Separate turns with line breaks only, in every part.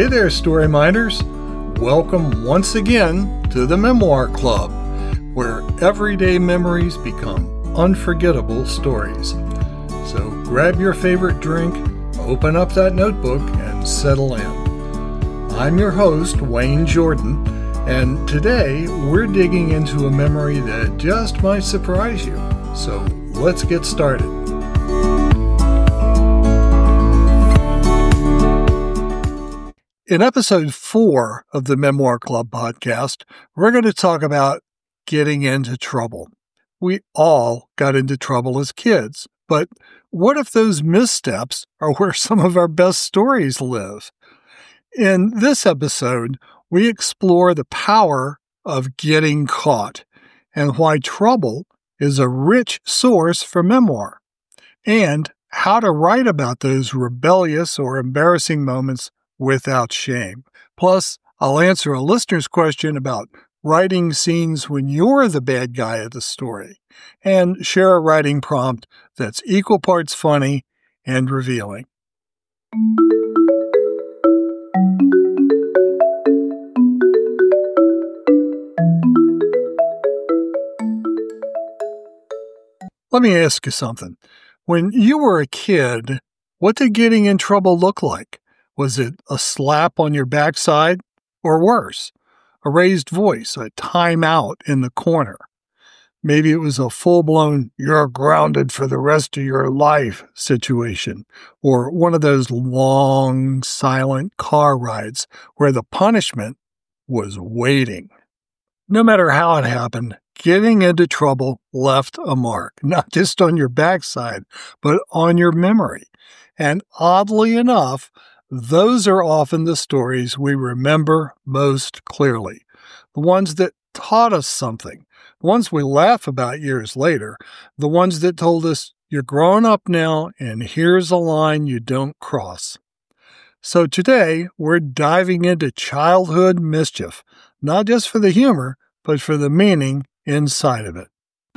Hey there, Story Minders. Welcome once again to the Memoir Club, where everyday memories become unforgettable stories. So grab your favorite drink, open up that notebook, and settle in. I'm your host, Wayne Jordan, and today we're digging into a memory that just might surprise you. So let's get started. In episode 4 of the Memoir Club podcast, we're going to talk about getting into trouble. We all got into trouble as kids, but what if those missteps are where some of our best stories live? In this episode, we explore the power of getting caught and why trouble is a rich source for memoir, and how to write about those rebellious or embarrassing moments without shame. Plus, I'll answer a listener's question about writing scenes when you're the bad guy of the story, and share a writing prompt that's equal parts funny and revealing. Let me ask you something. When you were a kid, what did getting in trouble look like? Was it a slap on your backside, or worse, a raised voice, a timeout in the corner? Maybe it was a full-blown, you're grounded for the rest of your life situation, or one of those long, silent car rides where the punishment was waiting. No matter how it happened, getting into trouble left a mark, not just on your backside, but on your memory. And oddly enough, those are often the stories we remember most clearly, the ones that taught us something, the ones we laugh about years later, the ones that told us, you're grown up now and here's a line you don't cross. So today, we're diving into childhood mischief, not just for the humor, but for the meaning inside of it.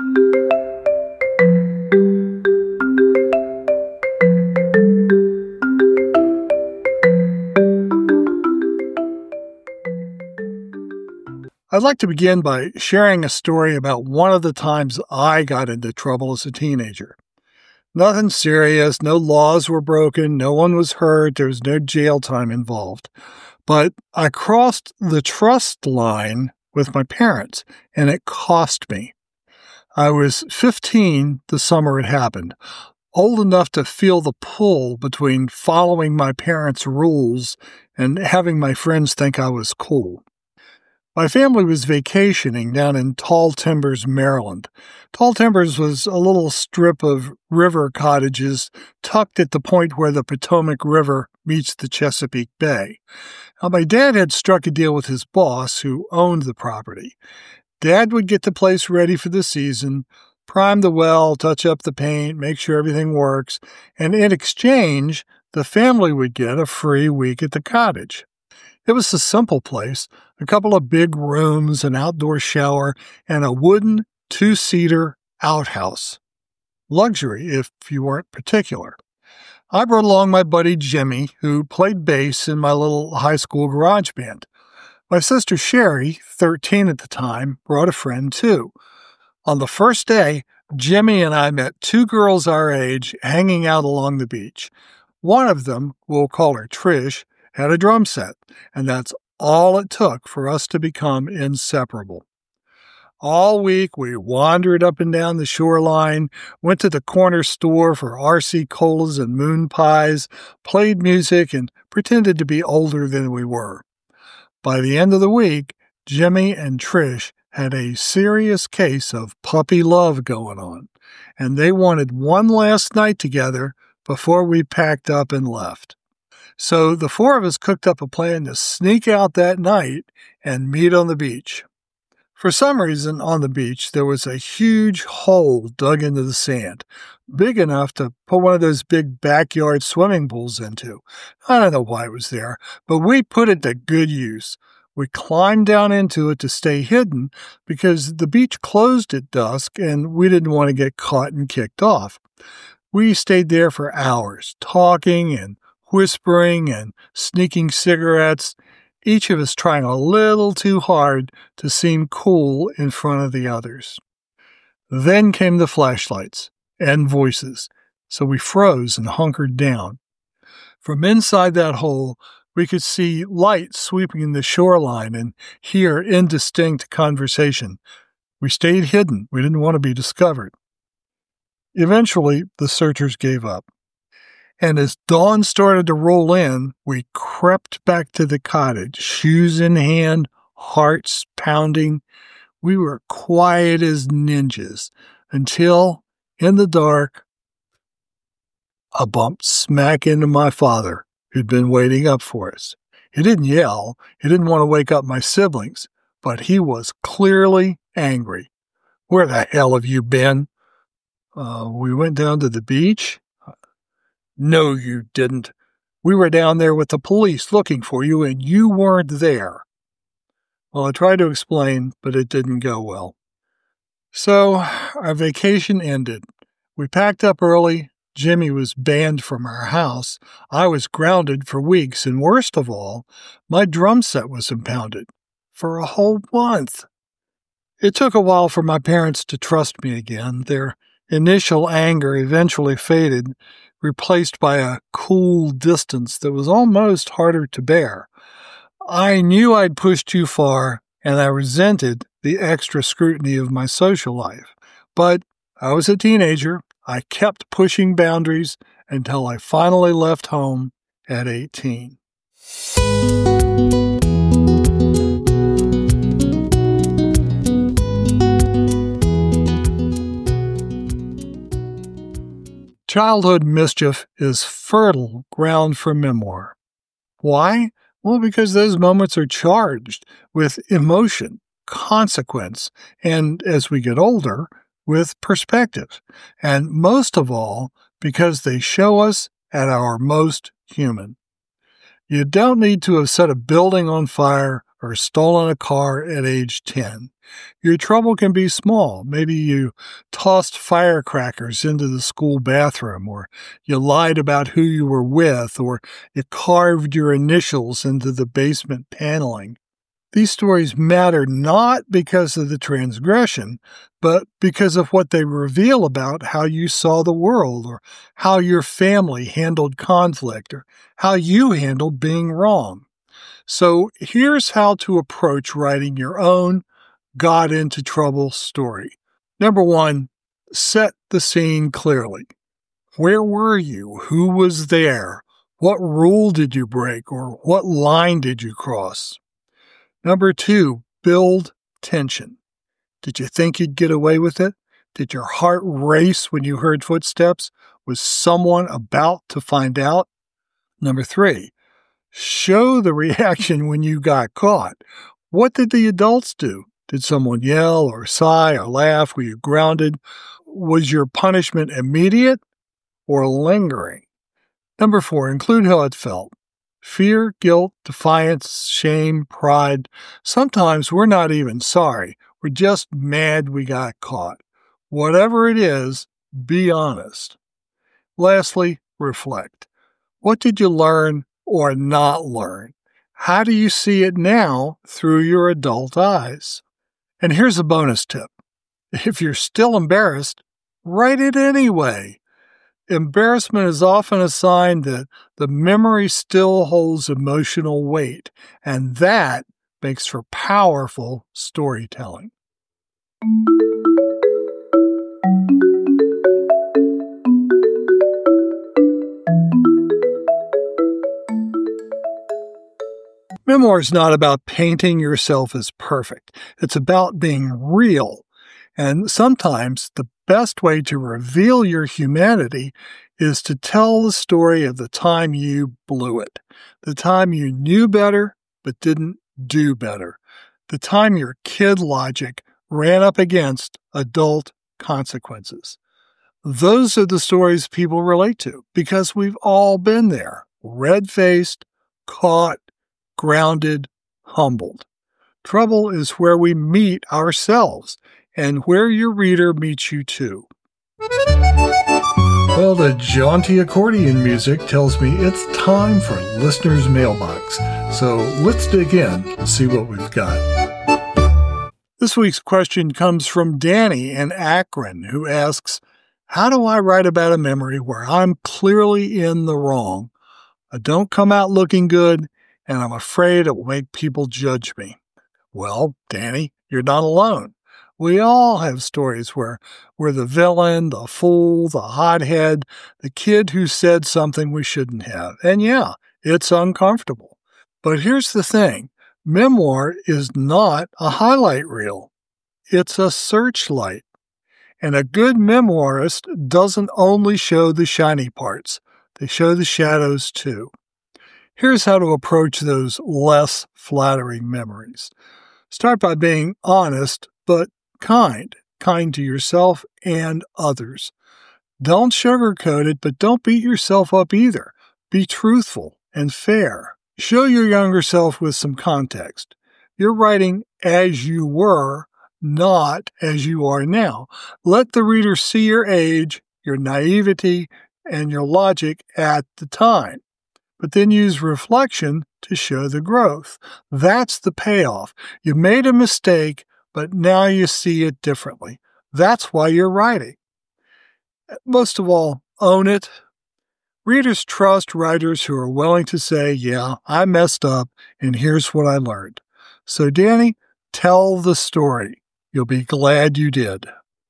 I'd like to begin by sharing a story about one of the times I got into trouble as a teenager. Nothing serious, no laws were broken, no one was hurt, there was no jail time involved. But I crossed the trust line with my parents, and it cost me. I was 15 the summer it happened, old enough to feel the pull between following my parents' rules and having my friends think I was cool. My family was vacationing down in Tall Timbers, Maryland. Tall Timbers was a little strip of river cottages tucked at the point where the Potomac River meets the Chesapeake Bay. Now, my dad had struck a deal with his boss, who owned the property. Dad would get the place ready for the season, prime the well, touch up the paint, make sure everything works, and in exchange, the family would get a free week at the cottage. It was a simple place, a couple of big rooms, an outdoor shower, and a wooden two-seater outhouse. Luxury, if you weren't particular. I brought along my buddy Jimmy, who played bass in my little high school garage band. My sister Sherry, 13 at the time, brought a friend too. On the first day, Jimmy and I met two girls our age hanging out along the beach. One of them, we'll call her Trish, had a drum set, and that's all it took for us to become inseparable. All week, we wandered up and down the shoreline, went to the corner store for RC colas and moon pies, played music, and pretended to be older than we were. By the end of the week, Jimmy and Trish had a serious case of puppy love going on, and they wanted one last night together before we packed up and left. So the four of us cooked up a plan to sneak out that night and meet on the beach. For some reason, on the beach, there was a huge hole dug into the sand, big enough to put one of those big backyard swimming pools into. I don't know why it was there, but we put it to good use. We climbed down into it to stay hidden because the beach closed at dusk and we didn't want to get caught and kicked off. We stayed there for hours, talking and whispering and sneaking cigarettes, each of us trying a little too hard to seem cool in front of the others. Then came the flashlights and voices, so we froze and hunkered down. From inside that hole, we could see light sweeping the shoreline and hear indistinct conversation. We stayed hidden. We didn't want to be discovered. Eventually, the searchers gave up. And as dawn started to roll in, we crept back to the cottage, shoes in hand, hearts pounding. We were quiet as ninjas until, in the dark, I bumped smack into my father, who'd been waiting up for us. He didn't yell. He didn't want to wake up my siblings, but he was clearly angry. "Where the hell have you been?" We went down to the beach." "No, you didn't. We were down there with the police looking for you, and you weren't there." Well, I tried to explain, but it didn't go well. So our vacation ended. We packed up early. Jimmy was banned from our house. I was grounded for weeks, and worst of all, my drum set was impounded for a whole month. It took a while for my parents to trust me again. Their initial anger eventually faded, replaced by a cool distance that was almost harder to bear. I knew I'd pushed too far, and I resented the extra scrutiny of my social life. But I was a teenager. I kept pushing boundaries until I finally left home at 18. Childhood mischief is fertile ground for memoir. Why? Well, because those moments are charged with emotion, consequence, and as we get older, with perspective. And most of all, because they show us at our most human. You don't need to have set a building on fire or stolen a car at age 10. Your trouble can be small. Maybe you tossed firecrackers into the school bathroom, or you lied about who you were with, or you carved your initials into the basement paneling. These stories matter not because of the transgression, but because of what they reveal about how you saw the world, or how your family handled conflict, or how you handled being wrong. So here's how to approach writing your own got into trouble story. Number 1, set the scene clearly. Where were you? Who was there? What rule did you break, or what line did you cross? Number 2, build tension. Did you think you'd get away with it? Did your heart race when you heard footsteps? Was someone about to find out? Number 3, show the reaction when you got caught. What did the adults do? Did someone yell or sigh or laugh? Were you grounded? Was your punishment immediate or lingering? Number 4, include how it felt. Fear, guilt, defiance, shame, pride. Sometimes we're not even sorry. We're just mad we got caught. Whatever it is, be honest. Lastly, reflect. What did you learn or not learn? How do you see it now through your adult eyes? And here's a bonus tip. If you're still embarrassed, write it anyway. Embarrassment is often a sign that the memory still holds emotional weight, and that makes for powerful storytelling. Memoir is not about painting yourself as perfect. It's about being real. And sometimes the best way to reveal your humanity is to tell the story of the time you blew it, the time you knew better but didn't do better, the time your kid logic ran up against adult consequences. Those are the stories people relate to because we've all been there, red-faced, caught, grounded, humbled. Trouble is where we meet ourselves and where your reader meets you too. Well, the jaunty accordion music tells me it's time for Listener's Mailbox. So let's dig in and see what we've got. This week's question comes from Danny in Akron, who asks, how do I write about a memory where I'm clearly in the wrong? I don't come out looking good, and I'm afraid it will make people judge me. Well, Danny, you're not alone. We all have stories where we're the villain, the fool, the hothead, the kid who said something we shouldn't have. And yeah, it's uncomfortable. But here's the thing. Memoir is not a highlight reel. It's a searchlight. And a good memoirist doesn't only show the shiny parts. They show the shadows too. Here's how to approach those less flattering memories. Start by being honest, but kind to yourself and others. Don't sugarcoat it, but don't beat yourself up either. Be truthful and fair. Show your younger self with some context. You're writing as you were, not as you are now. Let the reader see your age, your naivety, and your logic at the time. But then use reflection to show the growth. That's the payoff. You made a mistake, but now you see it differently. That's why you're writing. Most of all, own it. Readers trust writers who are willing to say, yeah, I messed up, and here's what I learned. So, Danny, tell the story. You'll be glad you did.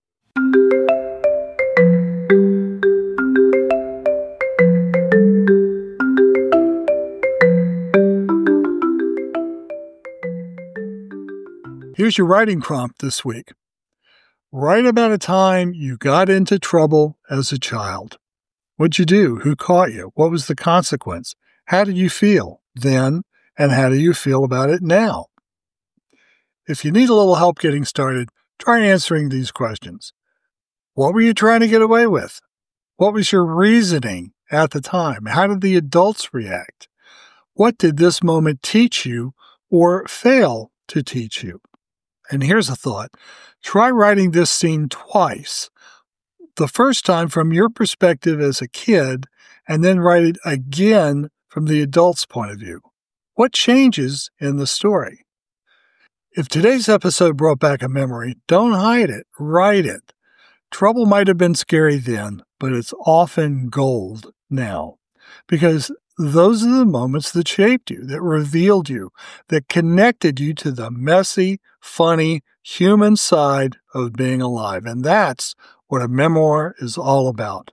Here's your writing prompt this week. Write about a time you got into trouble as a child. What'd you do? Who caught you? What was the consequence? How did you feel then, and how do you feel about it now? If you need a little help getting started, try answering these questions. What were you trying to get away with? What was your reasoning at the time? How did the adults react? What did this moment teach you or fail to teach you? And here's a thought. Try writing this scene twice. The first time from your perspective as a kid, and then write it again from the adult's point of view. What changes in the story? If today's episode brought back a memory, don't hide it. Write it. Trouble might have been scary then, but it's often gold now. Because those are the moments that shaped you, that revealed you, that connected you to the messy, funny, human side of being alive. And that's what a memoir is all about.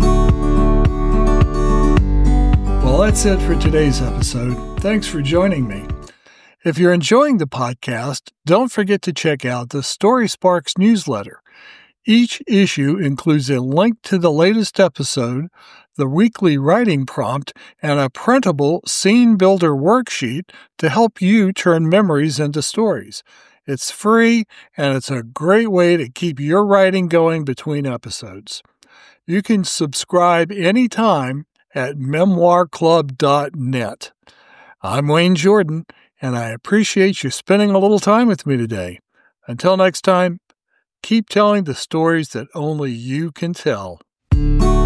Well, that's it for today's episode. Thanks for joining me. If you're enjoying the podcast, don't forget to check out the Story Sparks newsletter. Each issue includes a link to the latest episode, the weekly writing prompt, and a printable scene builder worksheet to help you turn memories into stories. It's free, and it's a great way to keep your writing going between episodes. You can subscribe anytime at memoirclub.net. I'm Wayne Jordan, and I appreciate you spending a little time with me today. Until next time, keep telling the stories that only you can tell.